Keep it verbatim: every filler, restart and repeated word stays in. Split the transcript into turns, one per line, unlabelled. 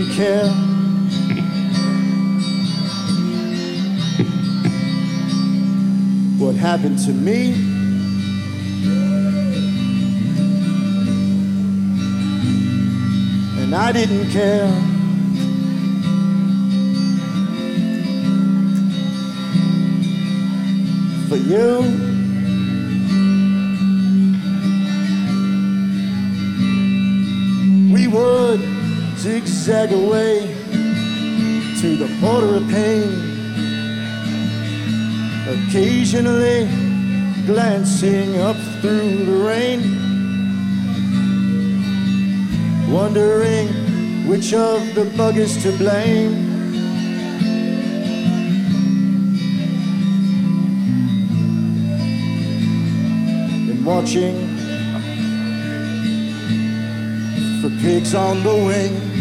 didn't care. What happened to me? And I didn't care. For you, we would zigzag away to the border of pain, occasionally glancing up through the rain, wondering which of the buggers to blame. And watching for pigs on the wing.